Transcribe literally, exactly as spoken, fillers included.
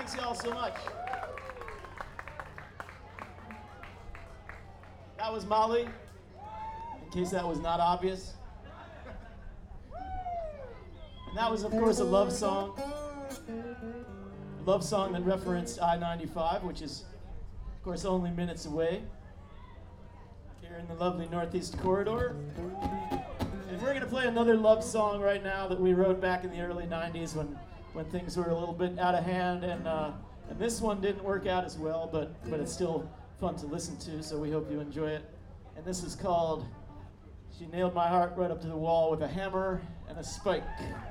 Thanks y'all so much. That was Molly, in case that was not obvious. And that was, of course, a love song. A love song that referenced I ninety-five, which is, of course, only minutes away here in the lovely Northeast Corridor. And we're going to play another love song right now that we wrote back in the early nineties when, when things were a little bit out of hand. And, uh, and this one didn't work out as well, but, but it's still fun to listen to, so we hope you enjoy it. And this is called She Nailed My Heart Right Up to the Wall with a Hammer and a Spike.